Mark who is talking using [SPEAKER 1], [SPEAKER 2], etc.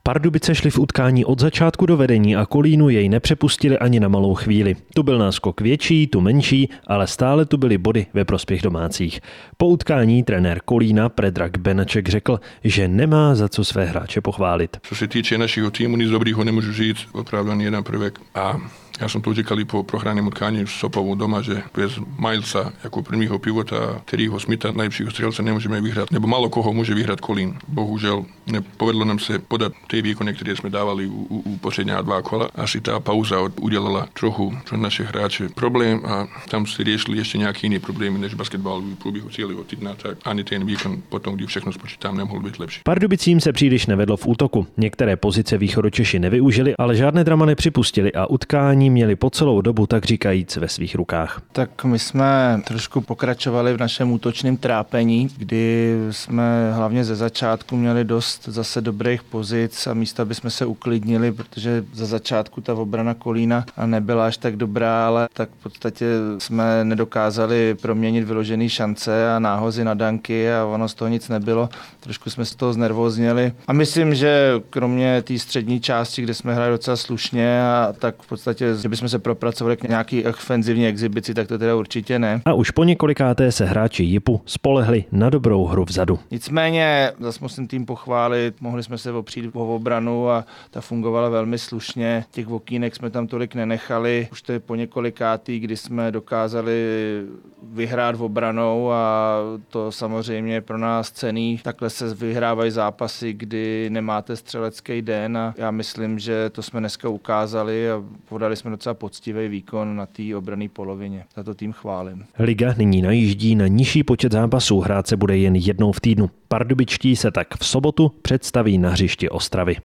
[SPEAKER 1] Pardubice šly v utkání od začátku do vedení a Kolínu jej nepřepustili ani na malou chvíli. Tu byl náskok větší, tu menší, ale stále tu byly body ve prospěch domácích. Po utkání trenér Kolína Predrag Benaček řekl, že nemá za co své hráče pochválit.
[SPEAKER 2] Co se týče našeho týmu, nic dobrýho nemůžu říct, opravdu ani jeden prvek. A ja som to říkal po prohraném utkání s Sopovou doma, že bez Milesa jako prvního pivota, Terryho Smitha, najlepšího střelce, nemůžeme vyhrát. Nebo málo koho může vyhrát Kolín. Bohužel nepovedlo nám se podat ty výkony, které jsme dávali u posledního 2 kola. Asi ta pauza udělala trochu pro naše hráče problém a tam si riešili ještě nějaké jiné problémy než basketbalový průběhu celého týdna, tak ani ten výkon potom, když všechno spočítám, nemohl být lepší.
[SPEAKER 1] Pardubicím se příliš nevedlo v útoku. Některé pozice Východočeši nevyužili, ale žádné drama nepřipustili a utkání měli po celou dobu tak říkajíc ve svých rukách.
[SPEAKER 3] Tak my jsme trošku pokračovali v našem útočném trápení, kdy jsme hlavně ze začátku měli dost zase dobrých pozic a místo, aby jsme se uklidnili, protože za začátku ta obrana Kolína nebyla až tak dobrá, ale tak v podstatě jsme nedokázali proměnit vyložené šance a náhozy na danky a ono z toho nic nebylo. Trošku jsme z toho znervózněli a myslím, že kromě té střední části, kde jsme hráli docela slušně a tak v podstatě, že bychom se propracovali k nějaký ofenzivní exibici, tak to teda určitě ne.
[SPEAKER 1] A už po několikáté se hráči JIPu spolehli na dobrou hru vzadu.
[SPEAKER 3] Nicméně, zase musím tým pochválit, mohli jsme se opřít o obranu a ta fungovala velmi slušně. Těch okýnek jsme tam tolik nenechali. Už to je po několikátý, kdy jsme dokázali vyhrát obranou a to samozřejmě je pro nás cenný. Takhle se vyhrávají zápasy, kdy nemáte střelecký den a já myslím, že to jsme dneska ukázali a podali jsme docela poctivý výkon na té obranné polovině. Za to tým chválím.
[SPEAKER 1] Liga nyní najíždí na nižší počet zápasů, hrát se bude jen jednou v týdnu. Pardubičtí se tak v sobotu představí na hřišti Ostravy.